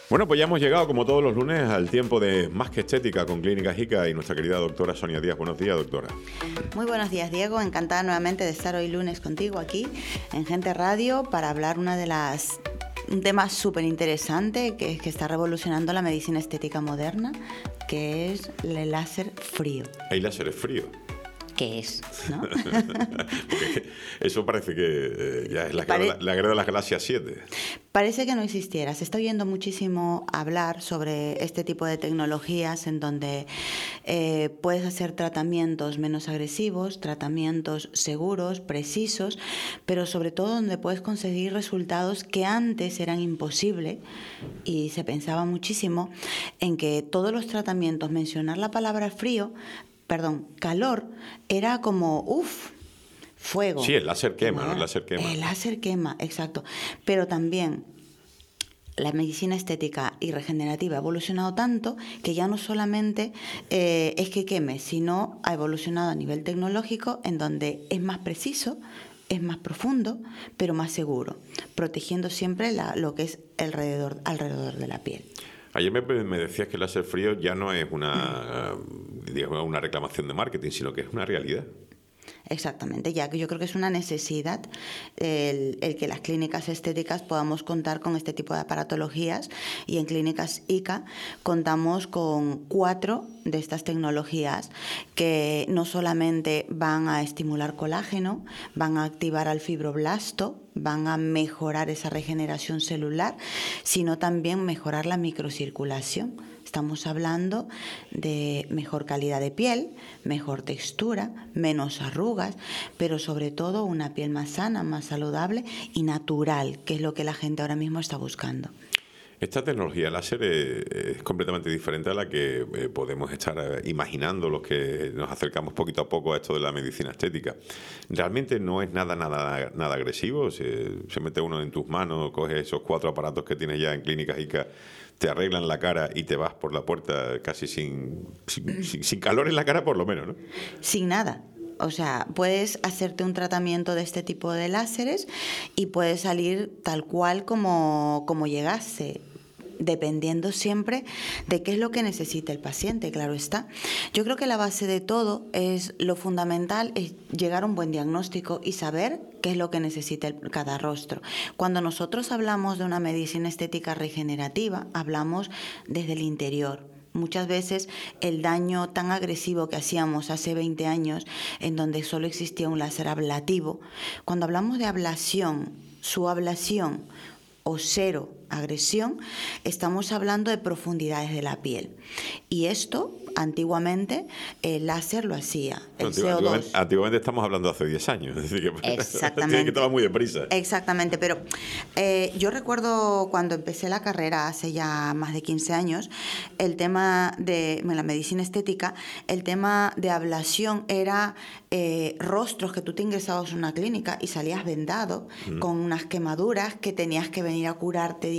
Bueno, pues ya hemos llegado, como todos los lunes, al tiempo de Más que Estética con Clínicas ICA y nuestra querida doctora Sonia Díaz. Buenos días, doctora. Muy buenos días, Diego. Encantada nuevamente de estar hoy lunes contigo aquí en Gente Radio para hablar un tema súper interesante que está revolucionando la medicina estética moderna, que es el láser frío. ¿Hay láseres fríos? ¿Qué es? ¿No? Porque eso parece que ya es la guerra de las galaxias 7. Parece que no existiera. Se está oyendo muchísimo hablar sobre este tipo de tecnologías en donde puedes hacer tratamientos menos agresivos, tratamientos seguros, precisos, pero sobre todo donde puedes conseguir resultados que antes eran imposibles y se pensaba muchísimo en que todos los tratamientos, mencionar la palabra calor, era como, fuego. Sí, el láser quema, ¿no? El láser quema. El láser quema, exacto. Pero también la medicina estética y regenerativa ha evolucionado tanto que ya no solamente es que queme, sino ha evolucionado a nivel tecnológico en donde es más preciso, es más profundo, pero más seguro, protegiendo siempre lo que es alrededor de la piel. Ayer me decías que el láser frío ya no es una reclamación de marketing, sino que es una realidad. Exactamente, ya que yo creo que es una necesidad el que las clínicas estéticas podamos contar con este tipo de aparatologías, y en Clínicas ICA contamos con 4 de estas tecnologías que no solamente van a estimular colágeno, van a activar al fibroblasto, van a mejorar esa regeneración celular, sino también mejorar la microcirculación. Estamos hablando de mejor calidad de piel, mejor textura, menos arrugas, pero sobre todo una piel más sana, más saludable y natural, que es lo que la gente ahora mismo está buscando. Esta tecnología láser es completamente diferente a la que podemos estar imaginando los que nos acercamos poquito a poco a esto de la medicina estética. Realmente no es nada agresivo. Se mete uno en tus manos, coge esos 4 aparatos que tienes ya en Clínicas ICA, te arreglan la cara y te vas por la puerta casi sin calor en la cara, por lo menos, ¿no? Sin nada. O sea, puedes hacerte un tratamiento de este tipo de láseres y puedes salir tal cual como llegaste, dependiendo siempre de qué es lo que necesita el paciente, claro está. Yo creo que la base de todo es lo fundamental, es llegar a un buen diagnóstico y saber qué es lo que necesita cada rostro. Cuando nosotros hablamos de una medicina estética regenerativa, hablamos desde el interior. Muchas veces el daño tan agresivo que hacíamos hace 20 años, en donde solo existía un láser ablativo, cuando hablamos de ablación, subablación o cero agresión, estamos hablando de profundidades de la piel. Y esto, antiguamente, el láser lo hacía, el CO2. Antiguamente estamos hablando de hace 10 años. Es decir, que exactamente. Tiene que tomar muy deprisa. Exactamente, pero yo recuerdo cuando empecé la carrera hace ya más de 15 años, el tema de la medicina estética, el tema de ablación era rostros que tú te ingresabas en una clínica y salías vendado con unas quemaduras que tenías que venir a curarte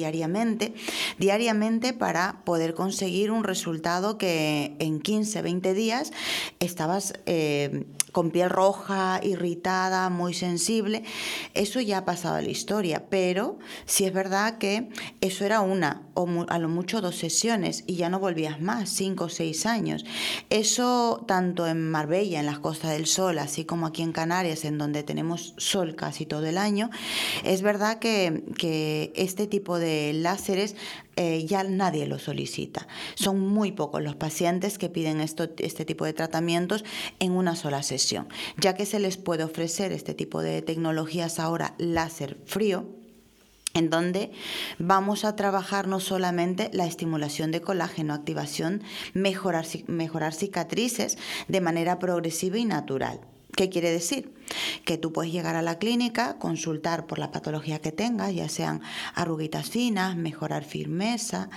diariamente para poder conseguir un resultado que en 15, 20 días estabas con piel roja, irritada, muy sensible. Eso ya ha pasado a la historia, pero sí es verdad que eso era una o a lo mucho 2 sesiones y ya no volvías más, 5 o 6 años. Eso tanto en Marbella, en las Costas del Sol, así como aquí en Canarias, en donde tenemos sol casi todo el año. Es verdad que este tipo de láseres ya nadie lo solicita. Son muy pocos los pacientes que piden este tipo de tratamientos en una sola sesión, ya que se les puede ofrecer este tipo de tecnologías ahora láser frío, en donde vamos a trabajar no solamente la estimulación de colágeno, activación, mejorar cicatrices de manera progresiva y natural. ¿Qué quiere decir? Que tú puedes llegar a la clínica, consultar por la patología que tengas, ya sean arruguitas finas, mejorar firmeza,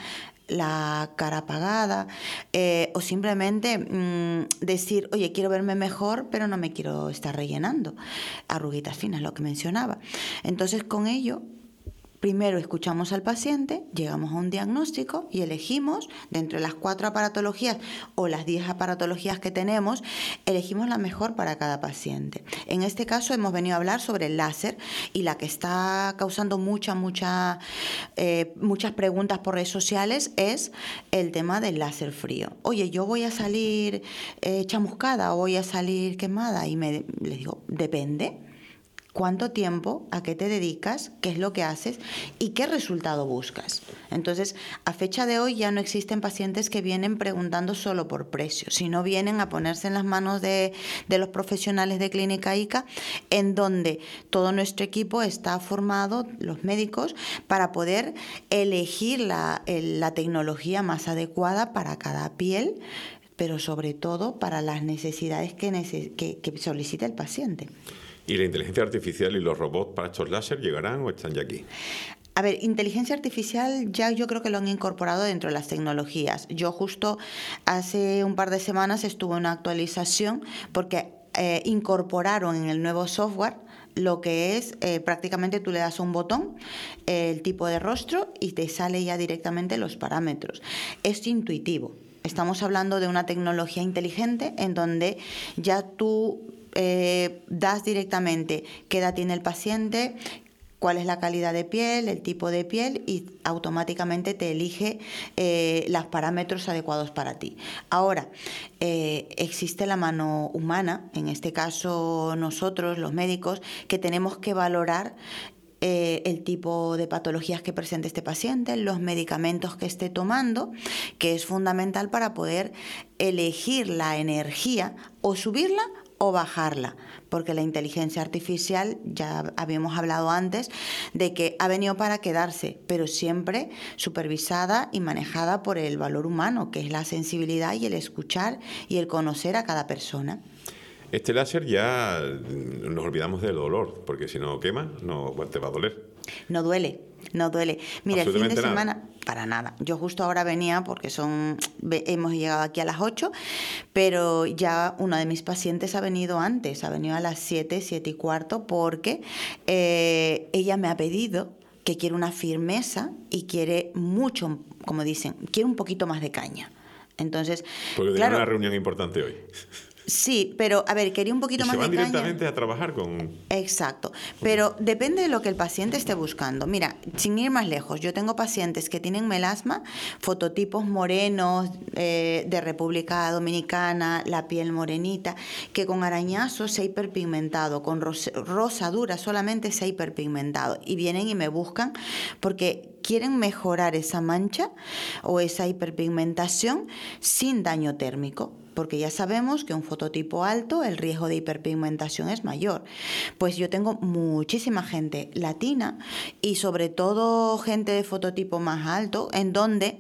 la cara apagada, o simplemente decir, oye, quiero verme mejor, pero no me quiero estar rellenando. Arruguitas finas, lo que mencionaba. Entonces, con ello Primero escuchamos al paciente, llegamos a un diagnóstico y elegimos, de entre las 4 aparatologías o las 10 aparatologías que tenemos, elegimos la mejor para cada paciente. En este caso hemos venido a hablar sobre el láser, y la que está causando muchas preguntas por redes sociales es el tema del láser frío. Oye, yo voy a salir chamuscada o voy a salir quemada, y les digo, depende. ¿Cuánto tiempo? ¿A qué te dedicas? ¿Qué es lo que haces? ¿Y qué resultado buscas? Entonces, a fecha de hoy ya no existen pacientes que vienen preguntando solo por precio, sino vienen a ponerse en las manos de los profesionales de Clínica ICA, en donde todo nuestro equipo está formado, los médicos, para poder elegir la tecnología más adecuada para cada piel, pero sobre todo para las necesidades que solicita el paciente. ¿Y la inteligencia artificial y los robots para estos láser llegarán o están ya aquí? A ver, inteligencia artificial ya yo creo que lo han incorporado dentro de las tecnologías. Yo justo hace un par de semanas estuve en una actualización porque incorporaron en el nuevo software lo que es prácticamente tú le das un botón, el tipo de rostro, y te sale ya directamente los parámetros. Es intuitivo. Estamos hablando de una tecnología inteligente en donde ya tú das directamente qué edad tiene el paciente, cuál es la calidad de piel, el tipo de piel, y automáticamente te elige los parámetros adecuados para ti. Ahora, existe la mano humana, en este caso nosotros, los médicos, que tenemos que valorar el tipo de patologías que presente este paciente, los medicamentos que esté tomando, que es fundamental para poder elegir la energía, o subirla o bajarla, porque la inteligencia artificial, ya habíamos hablado antes, de que ha venido para quedarse, pero siempre supervisada y manejada por el valor humano, que es la sensibilidad y el escuchar y el conocer a cada persona. Este láser ya nos olvidamos del dolor, porque si no quema, no te va a doler. No duele. Mira, el fin de semana, para nada. Yo justo ahora venía porque hemos llegado aquí a las 8, pero ya una de mis pacientes ha venido antes, ha venido a las 7:15, porque ella me ha pedido que quiere una firmeza y quiere mucho, como dicen, quiere un poquito más de caña. Entonces, porque tenía una reunión importante hoy. Sí, pero a ver, quería un poquito más de caña. Se van directamente a trabajar con... Exacto, pero depende de lo que el paciente esté buscando. Mira, sin ir más lejos, yo tengo pacientes que tienen melasma, fototipos morenos de República Dominicana, la piel morenita, que con arañazos se ha hiperpigmentado, con rosadura solamente se ha hiperpigmentado, y vienen y me buscan porque quieren mejorar esa mancha o esa hiperpigmentación sin daño térmico, porque ya sabemos que un fototipo alto, el riesgo de hiperpigmentación es mayor. Pues yo tengo muchísima gente latina y sobre todo gente de fototipo más alto, en donde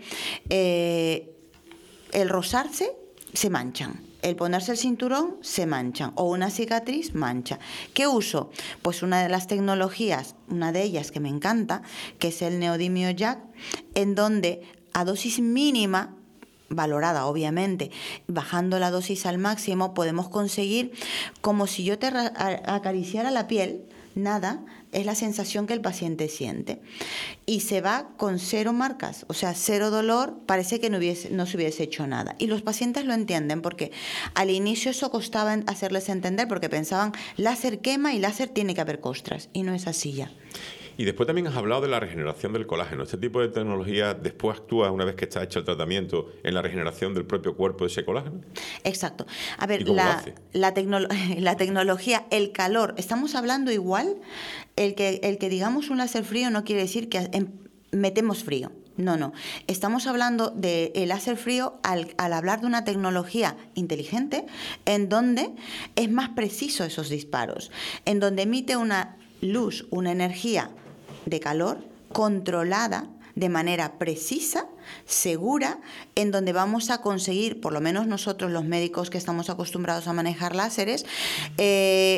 el rozarse se manchan. El ponerse el cinturón se manchan, o una cicatriz mancha. ¿Qué uso? Pues una de las tecnologías, una de ellas que me encanta, que es el neodimio Jack, en donde a dosis mínima, valorada obviamente, bajando la dosis al máximo, podemos conseguir como si yo te acariciara la piel. Nada, es la sensación que el paciente siente. Y se va con 0 marcas, o sea, 0 dolor, parece que no se hubiese hecho nada. Y los pacientes lo entienden, porque al inicio eso costaba hacerles entender, porque pensaban, láser quema y láser tiene que haber costras, y no es así ya. Y después también has hablado de la regeneración del colágeno. ¿Este tipo de tecnología después actúa, una vez que está hecho el tratamiento, en la regeneración del propio cuerpo de ese colágeno? Exacto. A ver, la tecnología, el calor, estamos hablando igual, el que digamos un láser frío no quiere decir que metemos frío. No. Estamos hablando del láser frío al hablar de una tecnología inteligente, en donde es más preciso esos disparos, en donde emite una luz, una energía de calor controlada de manera precisa, segura, en donde vamos a conseguir, por lo menos nosotros los médicos que estamos acostumbrados a manejar láseres,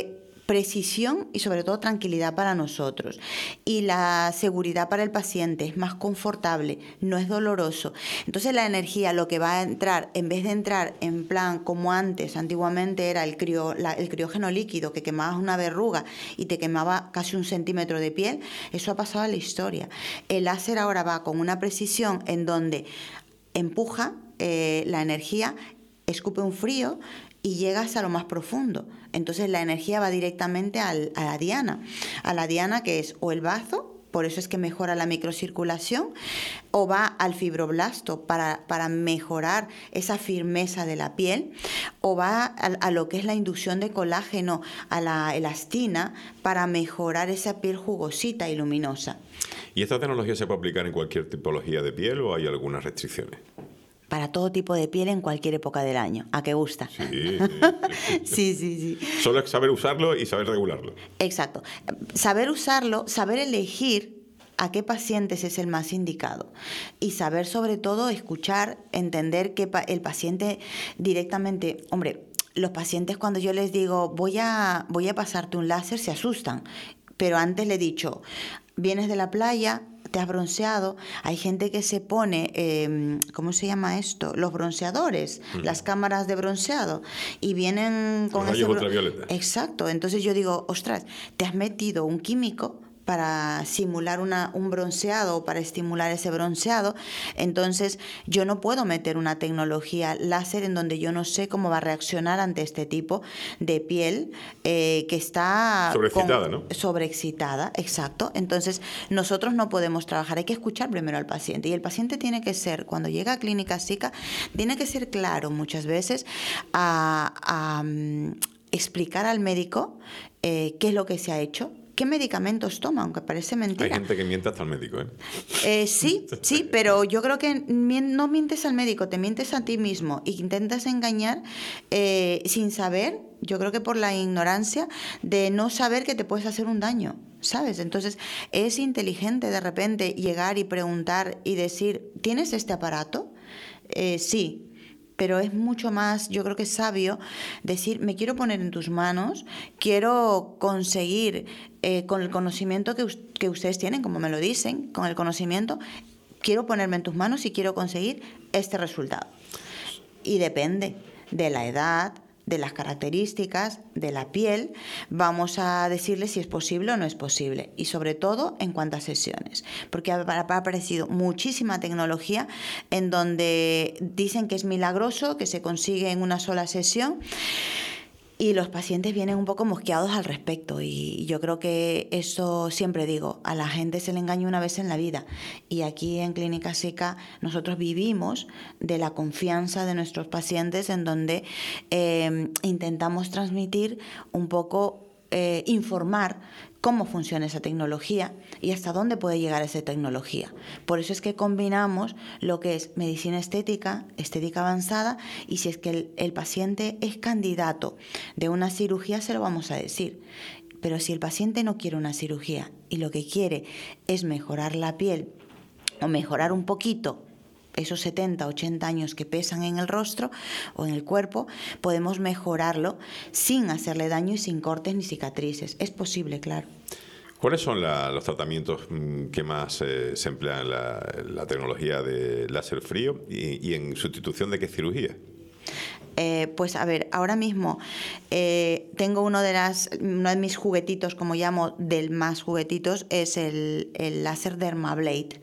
precisión y sobre todo tranquilidad para nosotros. Y la seguridad para el paciente es más confortable, no es doloroso. Entonces la energía, lo que va a entrar, en vez de entrar en plan como antes, antiguamente era el criógeno líquido, que quemabas una verruga y te quemaba casi 1 centímetro de piel, eso ha pasado a la historia. El láser ahora va con una precisión en donde empuja la energía, escupe un frío y llegas a lo más profundo. Entonces la energía va directamente a la diana, que es o el bazo, por eso es que mejora la microcirculación, o va al fibroblasto para mejorar esa firmeza de la piel, o va a lo que es la inducción de colágeno, a la elastina, para mejorar esa piel jugosita y luminosa. ¿Y esta tecnología se puede aplicar en cualquier tipología de piel o hay algunas restricciones? Para todo tipo de piel en cualquier época del año. ¿A qué gusta? Sí. Sí. Solo es saber usarlo y saber regularlo. Exacto. Saber usarlo, saber elegir a qué pacientes es el más indicado y saber sobre todo escuchar, entender que el paciente directamente... Hombre, los pacientes cuando yo les digo voy a pasarte un láser se asustan, pero antes le he dicho, vienes de la playa, te has bronceado, hay gente que se pone, ¿cómo se llama esto? Los bronceadores, las cámaras de bronceado, y vienen con rayos ultravioletas. Exacto, entonces yo digo, ostras, te has metido un químico para simular un bronceado o para estimular ese bronceado, entonces yo no puedo meter una tecnología láser en donde yo no sé cómo va a reaccionar ante este tipo de piel que está... Sobreexcitada, ¿no? Sobreexcitada, exacto. Entonces nosotros no podemos trabajar, hay que escuchar primero al paciente y el paciente tiene que ser, cuando llega a Clínica SICA, tiene que ser claro muchas veces a explicar al médico qué es lo que se ha hecho, qué medicamentos toma, aunque parece mentira. Hay gente que miente hasta al médico, ¿eh? Sí, pero yo creo que no mientes al médico, te mientes a ti mismo e intentas engañar sin saber, yo creo que por la ignorancia de no saber que te puedes hacer un daño, ¿sabes? Entonces es inteligente de repente llegar y preguntar y decir, ¿tienes este aparato? Sí. Pero es mucho más, yo creo que es sabio decir, me quiero poner en tus manos, quiero conseguir con el conocimiento que ustedes tienen, como me lo dicen, con el conocimiento, quiero ponerme en tus manos y quiero conseguir este resultado. Y depende de la edad, de las características, de la piel, vamos a decirle si es posible o no es posible. Y sobre todo, en cuántas sesiones. Porque ha aparecido muchísima tecnología en donde dicen que es milagroso, que se consigue en una sola sesión. Y los pacientes vienen un poco mosqueados al respecto y yo creo que eso siempre digo, a la gente se le engaña una vez en la vida y aquí en Clínica SICA nosotros vivimos de la confianza de nuestros pacientes en donde intentamos transmitir un poco, informar cómo funciona esa tecnología y hasta dónde puede llegar esa tecnología. Por eso es que combinamos lo que es medicina estética, estética avanzada, y si es que el paciente es candidato de una cirugía, se lo vamos a decir. Pero si el paciente no quiere una cirugía y lo que quiere es mejorar la piel o mejorar un poquito esos 70, 80 años que pesan en el rostro o en el cuerpo, podemos mejorarlo sin hacerle daño y sin cortes ni cicatrices. Es posible, claro. ¿Cuáles son los tratamientos que más se emplean en la tecnología de láser frío y en sustitución de qué cirugía? Pues a ver, ahora mismo tengo uno de mis juguetitos, como llamo, del más juguetitos, es el láser Dermablade,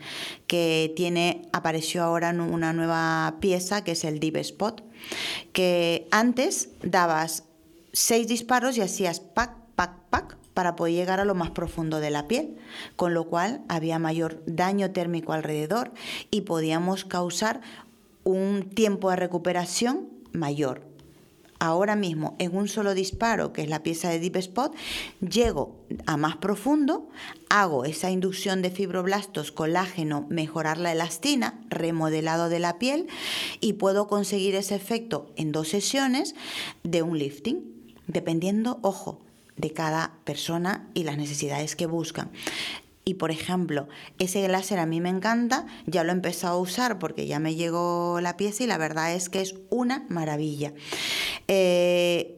que apareció ahora una nueva pieza que es el Deep Spot, que antes dabas 6 disparos y hacías pac, pac, pac, para poder llegar a lo más profundo de la piel, con lo cual había mayor daño térmico alrededor y podíamos causar un tiempo de recuperación mayor. Ahora mismo, en un solo disparo, que es la pieza de Deep Spot, llego a más profundo, hago esa inducción de fibroblastos, colágeno, mejorar la elastina, remodelado de la piel, y puedo conseguir ese efecto en 2 sesiones de un lifting, dependiendo, ojo, de cada persona y las necesidades que buscan. Y, por ejemplo, ese láser a mí me encanta, ya lo he empezado a usar porque ya me llegó la pieza y la verdad es que es una maravilla.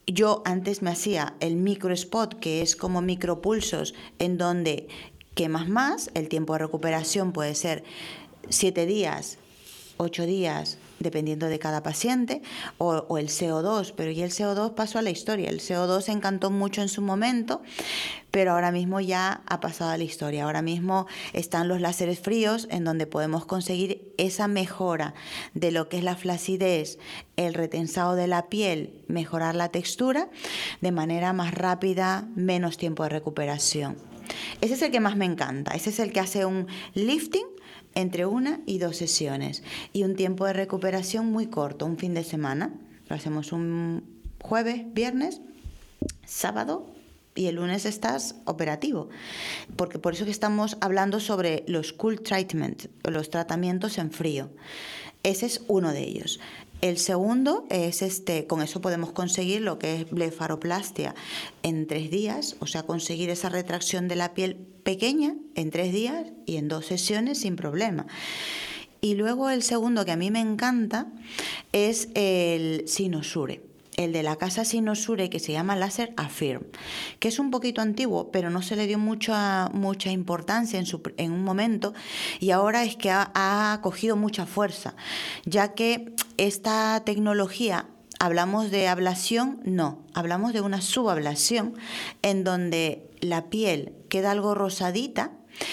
yo antes me hacía el microspot, que es como micropulsos, en donde quemas más, el tiempo de recuperación puede ser 7 días, 8 días, dependiendo de cada paciente, o el CO2, pero ya el CO2 pasó a la historia. El CO2 encantó mucho en su momento, pero ahora mismo ya ha pasado a la historia. Ahora mismo están los láseres fríos, en donde podemos conseguir esa mejora de lo que es la flacidez, el retensado de la piel, mejorar la textura de manera más rápida, menos tiempo de recuperación. Ese es el que más me encanta. Ese es el que hace un lifting entre 1 y 2 sesiones y un tiempo de recuperación muy corto, un fin de semana. Lo hacemos un jueves, viernes, sábado y el lunes estás operativo. Porque por eso que estamos hablando sobre los cool treatment, los tratamientos en frío. Ese es uno de ellos. El segundo es con eso podemos conseguir lo que es blefaroplastia en 3 días, o sea, conseguir esa retracción de la piel pequeña en 3 días y en 2 sesiones sin problema. Y luego el segundo que a mí me encanta es el Cynosure. El de la casa Cynosure, que se llama láser Affirm, que es un poquito antiguo, pero no se le dio mucha importancia en un momento, y ahora es que ha cogido mucha fuerza, ya que esta tecnología, ¿hablamos de ablación? No, hablamos de una subablación, en donde la piel queda algo rosadita,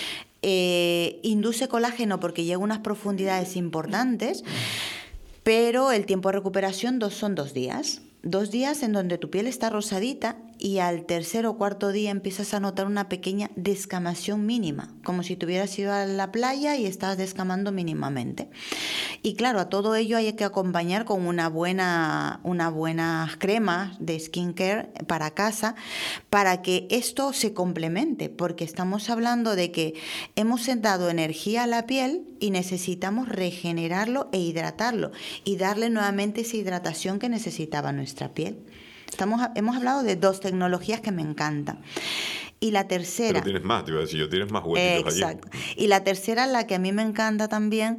induce colágeno porque llega a unas profundidades importantes, pero el tiempo de recuperación son 2 días. 2 días en donde tu piel está rosadita y al tercer o cuarto día empiezas a notar una pequeña descamación mínima, como si te hubieras ido a la playa y estabas descamando mínimamente. Y claro, a todo ello hay que acompañar con una buena crema de skincare para casa para que esto se complemente, porque estamos hablando de que hemos dado energía a la piel y necesitamos regenerarlo e hidratarlo y darle nuevamente esa hidratación que necesitaba nuestra piel. Hemos hablado de 2 tecnologías que me encantan. Y la tercera... Pero tienes más, te iba a decir, yo tienes más huequitos allí. Exacto. Y la tercera, la que a mí me encanta también,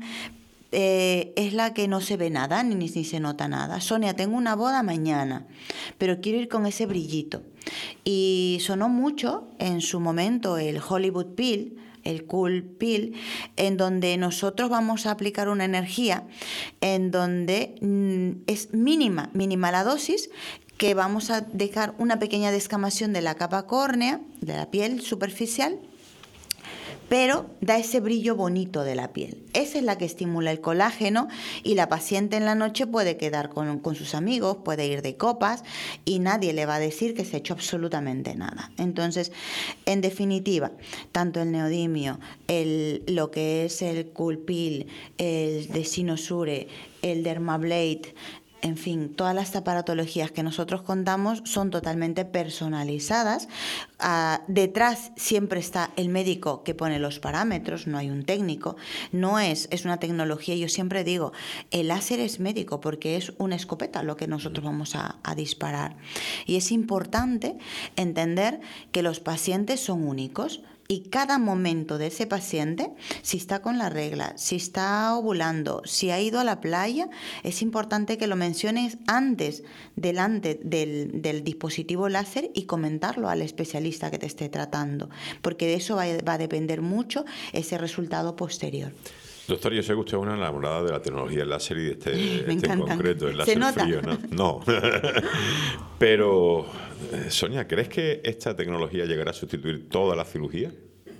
es la que no se ve nada, ni se nota nada. Sonia, tengo una boda mañana, pero quiero ir con ese brillito. Y sonó mucho en su momento el Hollywood Peel, el Cool Peel, en donde nosotros vamos a aplicar una energía en donde es mínima la dosis, que vamos a dejar una pequeña descamación de la capa córnea, de la piel superficial, pero da ese brillo bonito de la piel. Esa es la que estimula el colágeno y la paciente en la noche puede quedar con sus amigos, puede ir de copas y nadie le va a decir que se ha hecho absolutamente nada. Entonces, en definitiva, tanto el neodimio, lo que es el Cool Peel, el de Cynosure, el Dermablade, en fin, todas las aparatologías que nosotros contamos son totalmente personalizadas. Detrás siempre está el médico que pone los parámetros, no hay un técnico. Es una tecnología, yo siempre digo, el láser es médico porque es una escopeta lo que nosotros vamos a disparar. Y es importante entender que los pacientes son únicos. Y cada momento de ese paciente, si está con la regla, si está ovulando, si ha ido a la playa, es importante que lo menciones antes, delante del dispositivo láser y comentarlo al especialista que te esté tratando, porque de eso va a depender mucho ese resultado posterior. Doctor, yo sé que usted es una enamorada de la tecnología del láser y de este en concreto, el láser frío, ¿no? No. Pero, Sonia, ¿crees que esta tecnología llegará a sustituir toda la cirugía?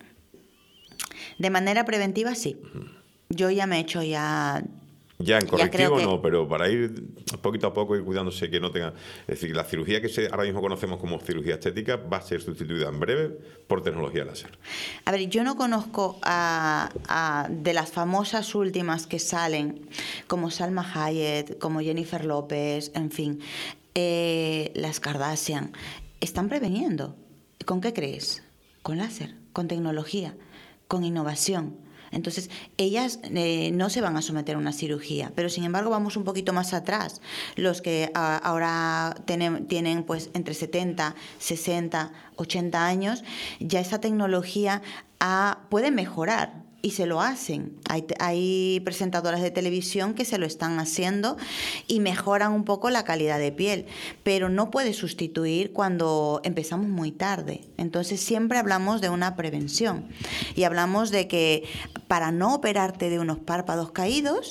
De manera preventiva, sí. Yo ya me he hecho Ya en correctivo no, pero para ir poquito a poco y cuidándose que no tenga... Es decir, la cirugía que ahora mismo conocemos como cirugía estética va a ser sustituida en breve por tecnología láser. A ver, yo no conozco de las famosas últimas que salen, como Salma Hayek, como Jennifer López, en fin, las Kardashian, están preveniendo. ¿Con qué crees? Con láser, con tecnología, con innovación. Entonces, ellas no se van a someter a una cirugía, pero sin embargo vamos un poquito más atrás. Los que ahora tienen pues entre 70, 60, 80 años, ya esa tecnología puede mejorar y se lo hacen. Hay presentadoras de televisión que se lo están haciendo y mejoran un poco la calidad de piel, pero no puede sustituir cuando empezamos muy tarde. Entonces siempre hablamos de una prevención y hablamos de que para no operarte de unos párpados caídos,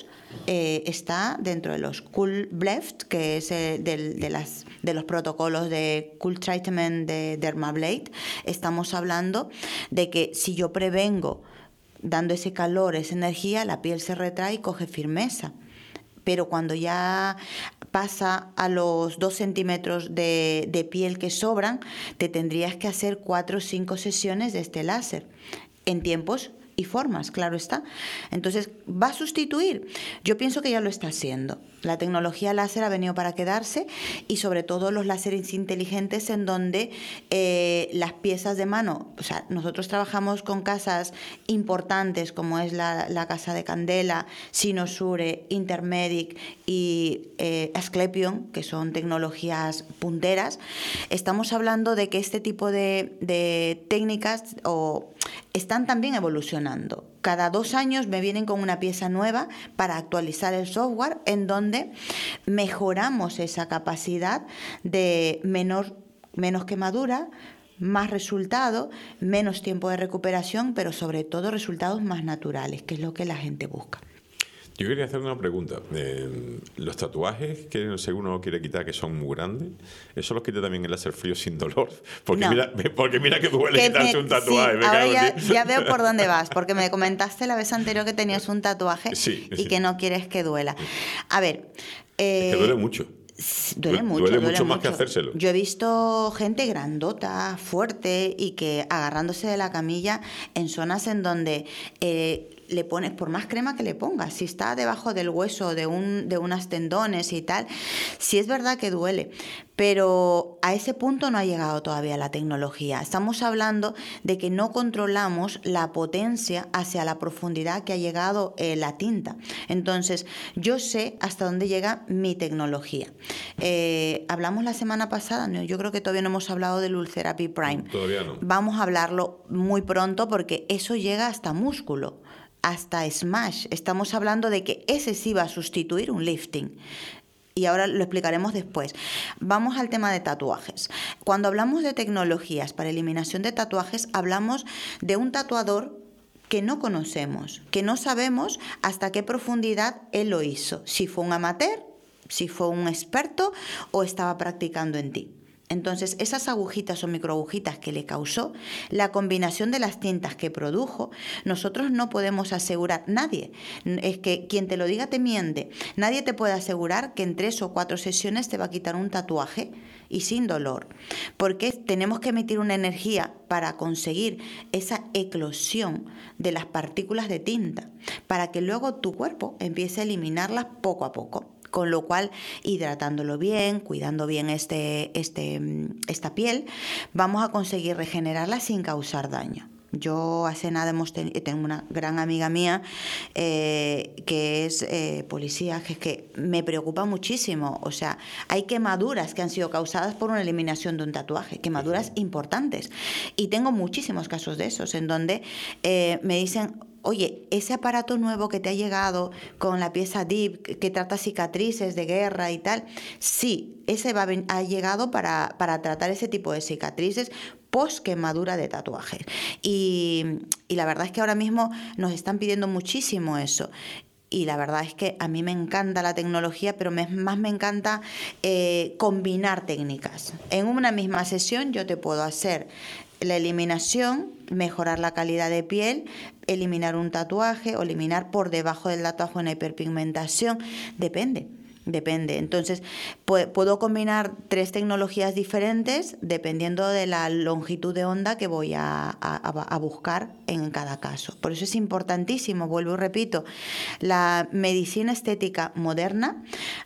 está dentro de los Cool-Bleft, que es de los protocolos de Cool Treatment de Dermablade. Estamos hablando de que si yo prevengo dando ese calor, esa energía, la piel se retrae y coge firmeza. Pero cuando ya pasa a los 2 centímetros de piel que sobran, te tendrías que hacer 4 o 5 sesiones de este láser en tiempos y formas, claro está. Entonces, ¿va a sustituir? Yo pienso que ya lo está haciendo. La tecnología láser ha venido para quedarse y sobre todo los láseres inteligentes en donde las piezas de mano, o sea, nosotros trabajamos con casas importantes como es la Casa de Candela, Sinosure, Intermedic y Asclepion, que son tecnologías punteras. Estamos hablando de que este tipo de técnicas están también evolucionando. Cada 2 años me vienen con una pieza nueva para actualizar el software en donde mejoramos esa capacidad de menos quemadura, más resultado, menos tiempo de recuperación, pero sobre todo resultados más naturales, que es lo que la gente busca. Yo quería hacer una pregunta. Los tatuajes que según uno quiere quitar, que son muy grandes, ¿eso los quita también el láser frío sin dolor? Porque, no. mira que duele quitarse un tatuaje. Sí, ahora ya veo por dónde vas, porque me comentaste la vez anterior que tenías un tatuaje y que no quieres que duela. A ver... es que duele mucho. Duele mucho más que hacérselo. Yo he visto gente grandota, fuerte y que agarrándose de la camilla en zonas en donde le pones, por más crema que le pongas, si está debajo del hueso de unas tendones y tal, sí es verdad que duele, pero a ese punto no ha llegado todavía la tecnología. Estamos hablando de que no controlamos la potencia hacia la profundidad que ha llegado la tinta. Entonces, yo sé hasta dónde llega mi tecnología. Hablamos la semana pasada, ¿no? Yo creo que todavía no hemos hablado del Ultherapy Prime. Todavía no. Vamos a hablarlo muy pronto porque eso llega hasta músculo, hasta Smash. Estamos hablando de que ese sí va a sustituir un lifting. Y ahora lo explicaremos después. Vamos al tema de tatuajes. Cuando hablamos de tecnologías para eliminación de tatuajes, hablamos de un tatuador que no conocemos, que no sabemos hasta qué profundidad él lo hizo. Si fue un amateur, si fue un experto o estaba practicando en ti. Entonces, esas agujitas o microagujitas que le causó, la combinación de las tintas que produjo, nosotros no podemos asegurar, nadie, es que quien te lo diga te miente, nadie te puede asegurar que en 3 o 4 sesiones te va a quitar un tatuaje y sin dolor, porque tenemos que emitir una energía para conseguir esa eclosión de las partículas de tinta, para que luego tu cuerpo empiece a eliminarlas poco a poco. Con lo cual, hidratándolo bien, cuidando bien esta piel, vamos a conseguir regenerarla sin causar daño. Yo hace nada tengo una gran amiga mía que es policía, que es que me preocupa muchísimo. O sea, hay quemaduras que han sido causadas por una eliminación de un tatuaje, quemaduras importantes. Y tengo muchísimos casos de esos en donde me dicen: oye, ese aparato nuevo que te ha llegado con la pieza DIP que trata cicatrices de guerra y tal, sí, ese ha llegado para tratar ese tipo de cicatrices post quemadura de tatuajes. Y la verdad es que ahora mismo nos están pidiendo muchísimo eso. Y la verdad es que a mí me encanta la tecnología, pero más me encanta combinar técnicas. En una misma sesión yo te puedo hacer la eliminación, mejorar la calidad de piel, eliminar un tatuaje o eliminar por debajo del tatuaje una hiperpigmentación. Depende. Entonces, puedo combinar 3 tecnologías diferentes dependiendo de la longitud de onda que voy a buscar en cada caso. Por eso es importantísimo, vuelvo y repito, la medicina estética moderna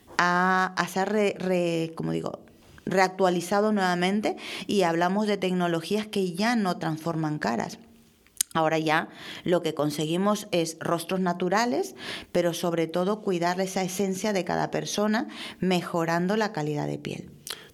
se ha reactualizado nuevamente y hablamos de tecnologías que ya no transforman caras. Ahora ya lo que conseguimos es rostros naturales, pero sobre todo cuidar esa esencia de cada persona, mejorando la calidad de piel.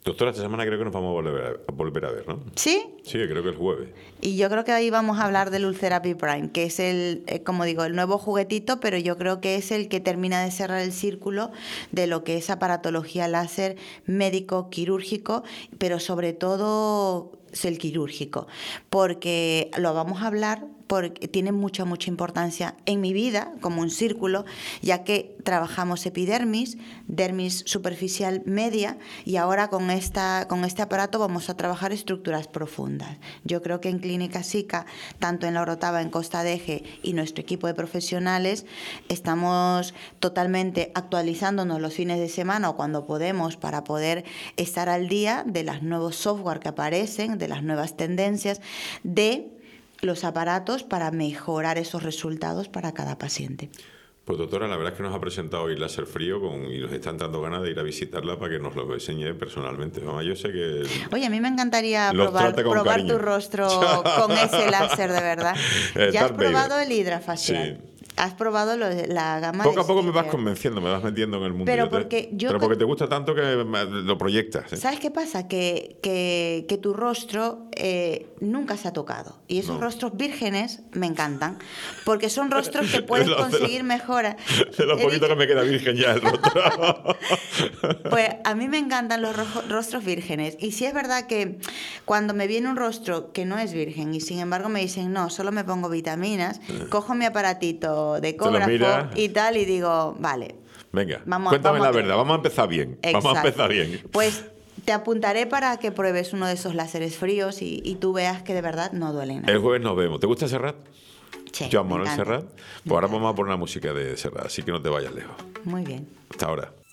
Doctora, esta semana creo que nos vamos a volver a ver, ¿no? ¿Sí? Sí, creo que el jueves. Y yo creo que hoy vamos a hablar del Ultherapy Prime, que es como digo, el nuevo juguetito, pero yo creo que es el que termina de cerrar el círculo de lo que es aparatología láser médico, quirúrgico, pero sobre todo es el quirúrgico, porque lo vamos a hablar porque tiene mucha importancia en mi vida como un círculo, ya que trabajamos epidermis, dermis superficial media, y ahora con este aparato vamos a trabajar estructuras profundas. Yo creo que en Clínica SICA, tanto en La Orotava, en Costa de Eje y nuestro equipo de profesionales, estamos totalmente actualizándonos los fines de semana o cuando podemos para poder estar al día de los nuevos software que aparecen, de las nuevas tendencias, de los aparatos para mejorar esos resultados para cada paciente. Pues doctora, la verdad es que nos ha presentado hoy Láser Frío y nos está entrando ganas de ir a visitarla para que nos lo enseñe personalmente. Mamá, yo sé que... Oye, a mí me encantaría probar tu rostro con ese láser, de verdad. ¿Ya has probado el hidrafacial? Sí. ¿Has probado la gama Poco a poco me vas convenciendo, me vas metiendo en el mundo. Pero porque te gusta tanto que lo proyectas. ¿Sabes qué pasa? Que tu rostro nunca se ha tocado. Y esos rostros vírgenes me encantan. Porque son rostros que puedes conseguir mejora. De lo poquito que me queda virgen ya el rostro. Pues a mí me encantan los rostros vírgenes. Y sí es verdad que cuando me viene un rostro que no es virgen y sin embargo me dicen, no, solo me pongo vitaminas, cojo mi aparatito de ecógrafo y tal, y digo, vale. Venga, cuéntame la verdad, vamos a empezar bien. Exacto. Vamos a empezar bien. Pues te apuntaré para que pruebes uno de esos láseres fríos y tú veas que de verdad no duelen nada. El jueves nos vemos. ¿Te gusta Serrat? Sí. Joan Manuel Serrat. Pues ahora vamos a poner una música de Serrat, así que no te vayas lejos. Muy bien. Hasta ahora.